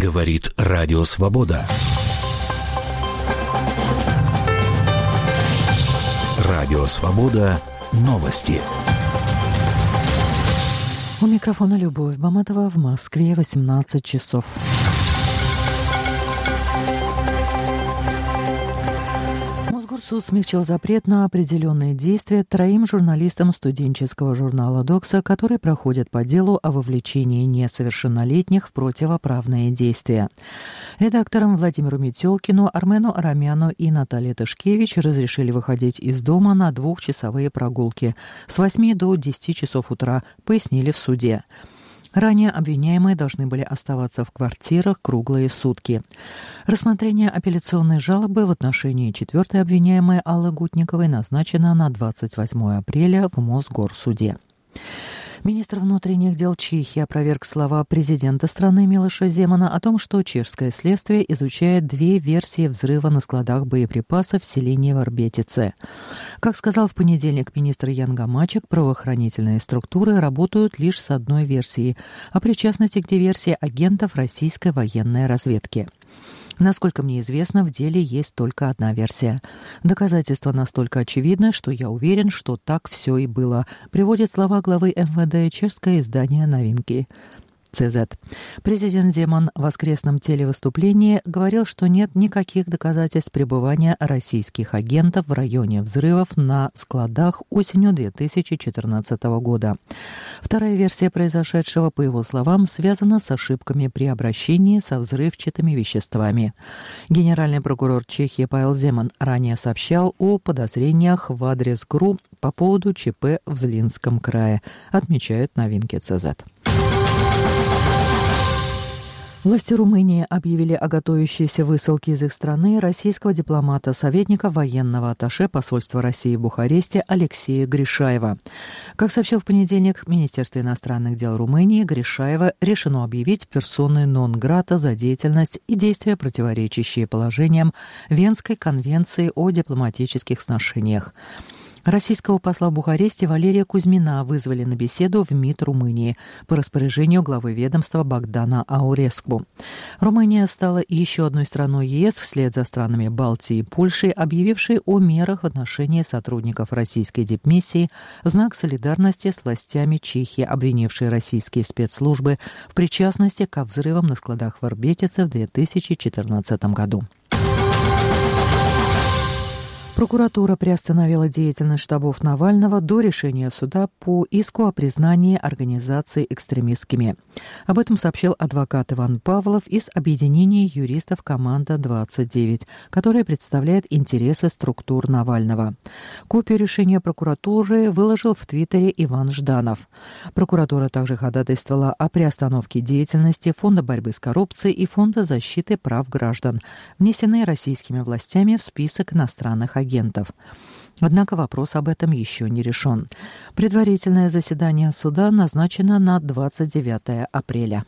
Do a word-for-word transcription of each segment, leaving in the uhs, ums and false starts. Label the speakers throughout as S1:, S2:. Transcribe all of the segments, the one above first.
S1: Говорит Радио Свобода. Радио Свобода. Новости.
S2: У микрофона Любовь Баматова. В Москве восемнадцать часов. Мосгорсуд смягчил запрет на определенные действия троим журналистам студенческого журнала «Докса», которые проходят по делу о вовлечении несовершеннолетних в противоправные действия. Редакторам Владимиру Метелкину, Армену Арамяну и Наталье Тышкевич разрешили выходить из дома на двухчасовые прогулки с восьми до десяти часов утра, пояснили в суде. Ранее обвиняемые должны были оставаться в квартирах круглые сутки. Рассмотрение апелляционной жалобы в отношении четвертой обвиняемой Аллы Гутниковой назначено на двадцать восьмое апреля в Мосгорсуде. Министр внутренних дел Чехии опроверг слова президента страны Милоша Земана о том, что чешское следствие изучает две версии взрыва на складах боеприпасов в селении Варбетице. Как сказал в понедельник министр Ян Гамачек, правоохранительные структуры работают лишь с одной версией о причастности к диверсии агентов российской военной разведки. Насколько мне известно, в деле есть только одна версия. Доказательства настолько очевидны, что я уверен, что так все и было, приводит слова главы эм вэ дэ чешское издание «Новинки». цэ зет. Президент Земан в воскресном телевыступлении говорил, что нет никаких доказательств пребывания российских агентов в районе взрывов на складах осенью две тысячи четырнадцатого года. Вторая версия произошедшего, по его словам, связана с ошибками при обращении со взрывчатыми веществами. Генеральный прокурор Чехии Павел Земан ранее сообщал о подозрениях в адрес ГРУ по поводу ЧП в Злинском крае, отмечают «Новинки» цэ зет. Власти Румынии объявили о готовящейся высылке из их страны российского дипломата, советника военного атташе посольства России в Бухаресте Алексея Гришаева. Как сообщил в понедельник Министерство иностранных дел Румынии, Гришаева решено объявить персоной нон-грата за деятельность и действия, противоречащие положениям Венской конвенции о дипломатических сношениях. Российского посла в Бухаресте Валерия Кузьмина вызвали на беседу в МИД Румынии по распоряжению главы ведомства Богдана Ауреску. Румыния стала еще одной страной е эс вслед за странами Балтии и Польши, объявившей о мерах в отношении сотрудников российской дипмиссии в знак солидарности с властями Чехии, обвинившей российские спецслужбы в причастности к взрывам на складах в Варбетице в две тысячи четырнадцатом году. Прокуратура приостановила деятельность штабов Навального до решения суда по иску о признании организации экстремистскими. Об этом сообщил адвокат Иван Павлов из объединения юристов «Команда двадцать девять», которое представляет интересы структур Навального. Копию решения прокуратуры выложил в Твиттере Иван Жданов. Прокуратура также ходатайствовала о приостановке деятельности Фонда борьбы с коррупцией и Фонда защиты прав граждан, внесенные российскими властями в список иностранных агентов. агентов. Однако вопрос об этом еще не решен. Предварительное заседание суда назначено на двадцать девятое апреля.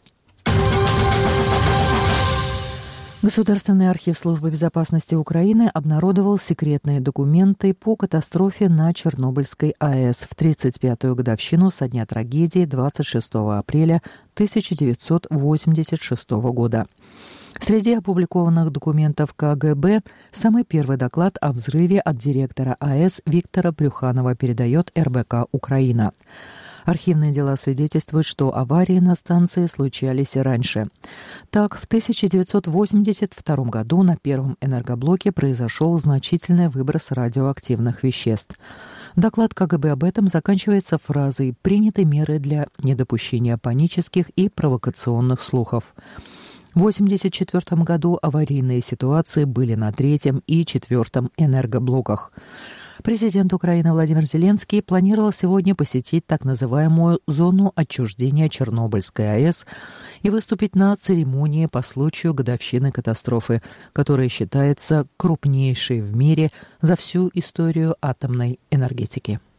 S2: Государственный архив Службы безопасности Украины обнародовал секретные документы по катастрофе на Чернобыльской АЭС в тридцать пятую годовщину со дня трагедии двадцать шестого апреля тысяча девятьсот восемьдесят шестого года. Среди опубликованных документов ка гэ бэ самый первый доклад о взрыве от директора АЭС Виктора Брюханова передает эр бэ ка «Украина». Архивные дела свидетельствуют, что аварии на станции случались и раньше. Так, в тысяча девятьсот восемьдесят втором году на первом энергоблоке произошел значительный выброс радиоактивных веществ. Доклад ка гэ бэ об этом заканчивается фразой «Приняты меры для недопущения панических и провокационных слухов». В тысяча девятьсот восемьдесят четвёртом году аварийные ситуации были на третьем и четвертом энергоблоках. Президент Украины Владимир Зеленский планировал сегодня посетить так называемую зону отчуждения Чернобыльской АЭС и выступить на церемонии по случаю годовщины катастрофы, которая считается крупнейшей в мире за всю историю атомной энергетики.